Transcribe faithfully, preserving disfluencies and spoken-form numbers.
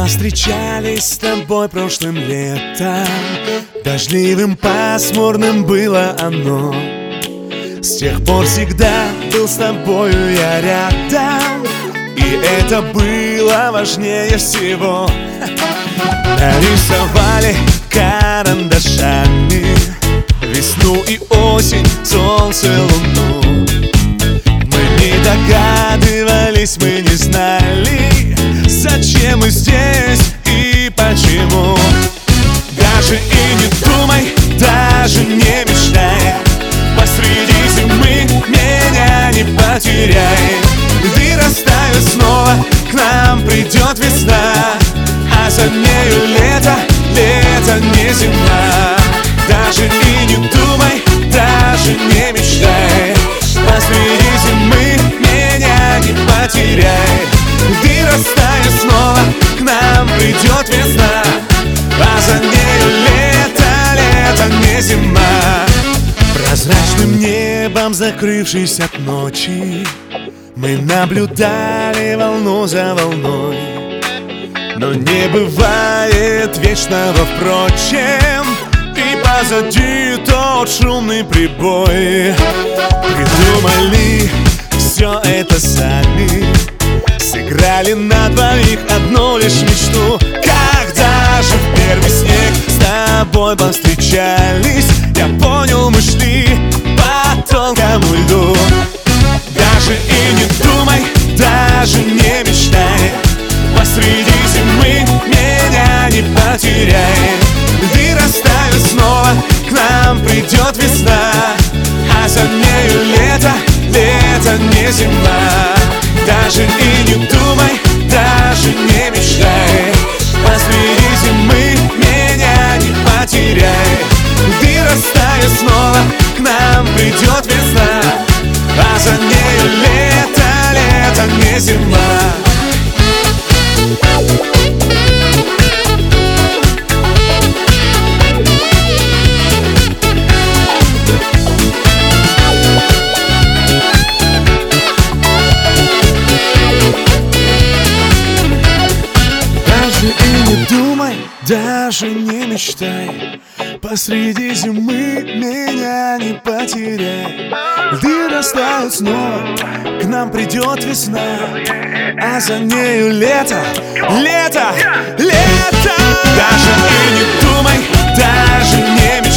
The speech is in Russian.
повстречались с тобой прошлым летом. Дождливым, пасмурным было оно. С тех пор всегда был с тобою я рядом, и это было важнее всего. Нарисовали карандашами весну и осень, солнце, луну. Мы не догадывались, мы не знали, зачем мы здесь и почему. Даже и не думай, даже не мечтай, посреди зимы меня не потеряй. Вырастаю снова, к нам придет весна, а за нею лето, лето не зима. Даже и не думай, даже не мечтай, посреди зимы меня не потеряй. Вырастаю снова, к нам придет весна, а за нею лето, лето не зима. Прозрачным небом, закрывшись от ночи, мы наблюдали волну за волной. Но не бывает вечного, впрочем, и позади тот шумный прибой. Придумали все это сами, сыграли на двоих одну лишь мечту. Когда же в первый снег с тобой повстречались, я понял, мы шли по тонкому льду. Даже и не думай, даже не мечтай, посреди зимы меня не потеряй. Вырастаю снова, к нам придет весна, а за нею лето, лето не зима. Даже и не думай, даже не мечтай, посреди зимы меня не потеряй. Вырастаю снова, к нам придет весна, а за нею лето, лето не зима. Даже и не думай, даже не мечтай, посреди зимы меня не потеряй. Вырастаю снова, к нам придет весна, а за нею лето, лето, лето. Даже и не думай, даже не мечтай,